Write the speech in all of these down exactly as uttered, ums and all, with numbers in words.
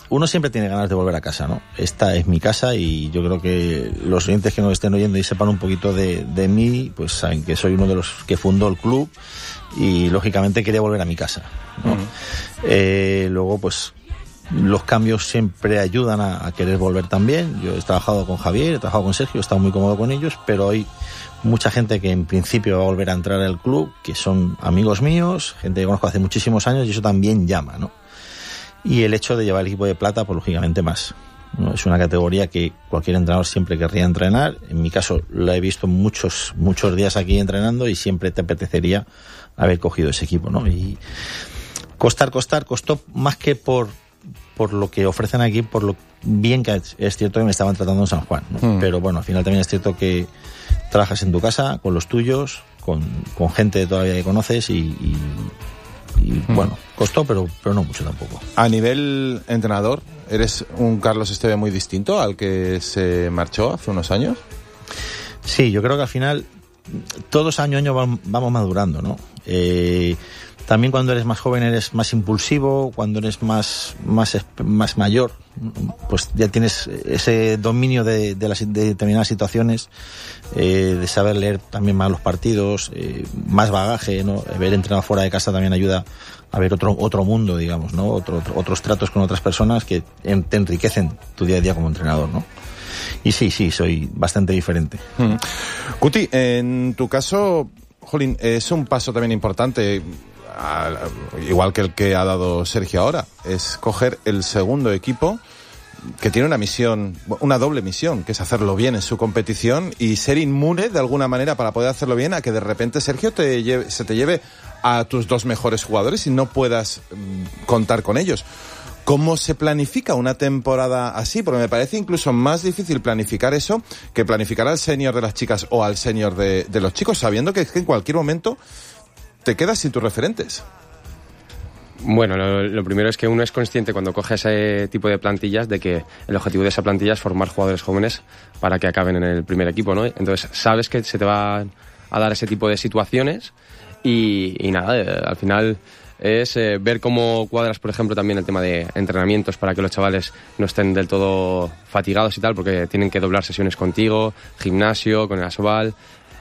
uno siempre tiene ganas de volver a casa, ¿no? Esta es mi casa y yo creo que los oyentes que nos estén oyendo y sepan un poquito de, de mí, pues saben que soy uno de los que fundó el club y lógicamente quería volver a mi casa, ¿no? Uh-huh. Eh, luego, pues los cambios siempre ayudan a, a querer volver también. Yo he trabajado con Javier, he trabajado con Sergio, he estado muy cómodo con ellos, pero hay mucha gente que en principio va a volver a entrar al club, que son amigos míos, gente que conozco hace muchísimos años y eso también llama, ¿no? Y el hecho de llevar el equipo de plata, pues lógicamente más, ¿no? Es una categoría que cualquier entrenador siempre querría entrenar. En mi caso la he visto muchos muchos días aquí entrenando y siempre te apetecería haber cogido ese equipo, ¿no? Y costar, costar, costó más que por por lo que ofrecen aquí, por lo bien que es cierto que me estaban tratando en San Juan, ¿no? Mm. Pero bueno, al final también es cierto que trabajas en tu casa, con los tuyos, con, con gente todavía que conoces y, y Y mm. bueno, costó, pero, pero no mucho tampoco. A nivel entrenador, ¿eres un Carlos Esteve muy distinto al que se marchó hace unos años? Sí, yo creo que al final todos año a año vamos madurando, ¿no? Eh, también cuando eres más joven eres más impulsivo, cuando eres más, más, más mayor, pues ya tienes ese dominio de, de, las, de determinadas situaciones, eh, de saber leer también más los partidos, eh, más bagaje, ¿no? Haber entrenado fuera de casa también ayuda a ver otro, otro mundo, digamos, ¿no? Otro, otro, otros tratos con otras personas que en, te enriquecen tu día a día como entrenador, ¿no? Y sí, sí, soy bastante diferente. Hmm. Cuti, en tu caso, jolín, es un paso también importante, igual que el que ha dado Sergio ahora, es coger el segundo equipo que tiene una misión, una doble misión, que es hacerlo bien en su competición y ser inmune de alguna manera para poder hacerlo bien a que de repente Sergio te lleve, se te lleve a tus dos mejores jugadores y no puedas mm, contar con ellos. ¿Cómo se planifica una temporada así? Porque me parece incluso más difícil planificar eso que planificar al senior de las chicas o al senior de, de los chicos, sabiendo que en cualquier momento te quedas sin tus referentes. Bueno, lo, lo primero es que uno es consciente cuando coge ese tipo de plantillas de que el objetivo de esa plantilla es formar jugadores jóvenes para que acaben en el primer equipo, ¿no? Entonces sabes que se te van a dar ese tipo de situaciones y, y nada, eh, al final es eh, ver cómo cuadras, por ejemplo, también el tema de entrenamientos para que los chavales no estén del todo fatigados y tal, porque tienen que doblar sesiones contigo, gimnasio, con el Asobal,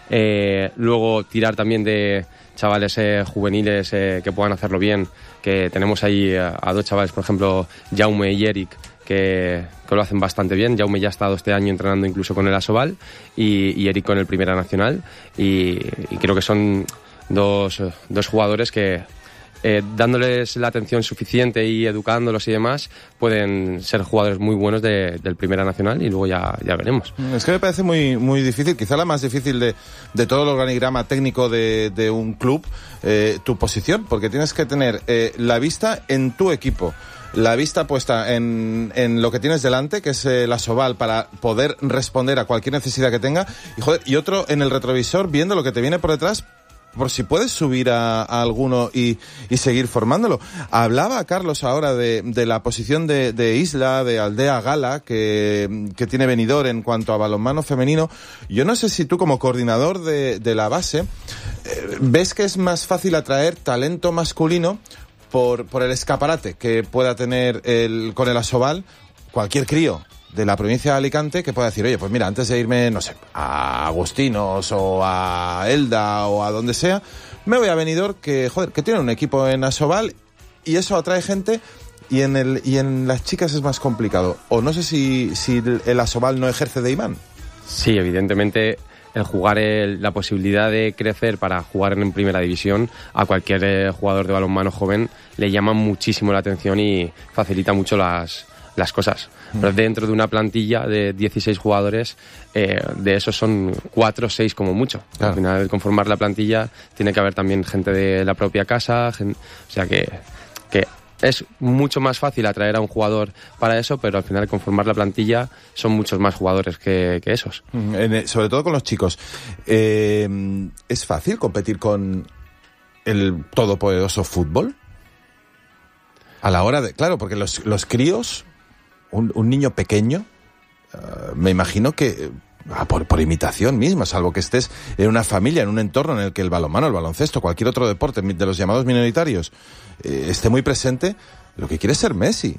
eh, luego tirar también de chavales eh, juveniles eh, que puedan hacerlo bien, que tenemos ahí a, a dos chavales, por ejemplo, Jaume y Eric, que, que lo hacen bastante bien. Jaume ya ha estado este año entrenando incluso con el Asobal y, y Eric con el Primera Nacional y, y creo que son dos, dos jugadores que eh, dándoles la atención suficiente y educándolos y demás pueden ser jugadores muy buenos de, del Primera Nacional y luego ya, ya veremos. Es que me parece muy, muy difícil, quizá la más difícil de, de todo el organigrama técnico de, de un club, eh, tu posición, porque tienes que tener eh, la vista en tu equipo, la vista puesta en, en lo que tienes delante, que es eh, la Asobal, para poder responder a cualquier necesidad que tenga, y joder, y otro en el retrovisor viendo lo que te viene por detrás, por si puedes subir a, a alguno y, y seguir formándolo. Hablaba Carlos ahora de, de la posición de, de Isla, de Aldea Gala, que, que tiene Benidorm en cuanto a balonmano femenino. Yo no sé si tú, como coordinador de, de la base, eh, ves que es más fácil atraer talento masculino por, por el escaparate que pueda tener el, con el Asobal cualquier crío de la provincia de Alicante que pueda decir, oye, pues mira, antes de irme, no sé, a Agustinos o a Elda o a donde sea, me voy a Benidorm, que, joder, que tiene un equipo en Asobal y eso atrae gente y en el y en las chicas es más complicado. O no sé si, si el Asobal no ejerce de imán. Sí, evidentemente el jugar, el, la posibilidad de crecer para jugar en primera división a cualquier eh, jugador de balonmano joven le llama muchísimo la atención y facilita mucho las, las cosas. Pero dentro de una plantilla de dieciséis jugadores, eh, de esos son cuatro o seis como mucho. Claro. Al final, al conformar la plantilla, tiene que haber también gente de la propia casa, gente, o sea que, que es mucho más fácil atraer a un jugador para eso, pero al final, al conformar la plantilla, son muchos más jugadores que, que esos. En, sobre todo con los chicos. Eh, ¿Es fácil competir con el todopoderoso fútbol? A la hora de... Claro, porque los, los críos... Un, un niño pequeño, uh, me imagino que, uh, por, por imitación misma, salvo que estés en una familia, en un entorno en el que el balonmano, el baloncesto, cualquier otro deporte de los llamados minoritarios, eh, esté muy presente, lo que quiere es ser Messi.